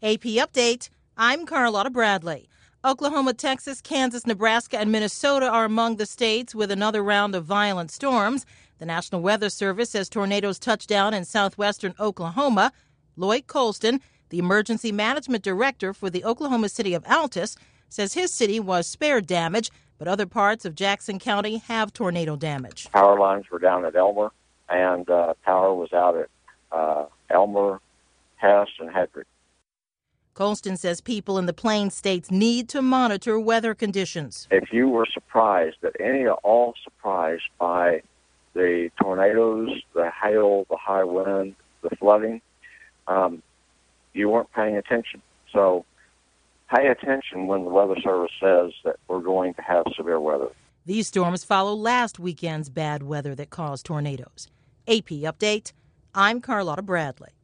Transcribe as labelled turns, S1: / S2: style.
S1: AP Update, I'm Carlotta Bradley. Oklahoma, Texas, Kansas, Nebraska, and Minnesota are among the states with another round of violent storms. The National Weather Service says tornadoes touched down in southwestern Oklahoma. Lloyd Colston, the emergency management director for the Oklahoma city of Altus, says his city was spared damage, but other parts of Jackson County have tornado damage.
S2: Power lines were down at Elmer, and power was out at Elmer, Hess, and Hedrick.
S1: Colston says people in the Plains states need to monitor weather conditions.
S2: If you were surprised, all surprised by the tornadoes, the hail, the high wind, the flooding, you weren't paying attention. So pay attention when the Weather Service says that we're going to have severe weather.
S1: These storms follow last weekend's bad weather that caused tornadoes. AP Update, I'm Carlotta Bradley.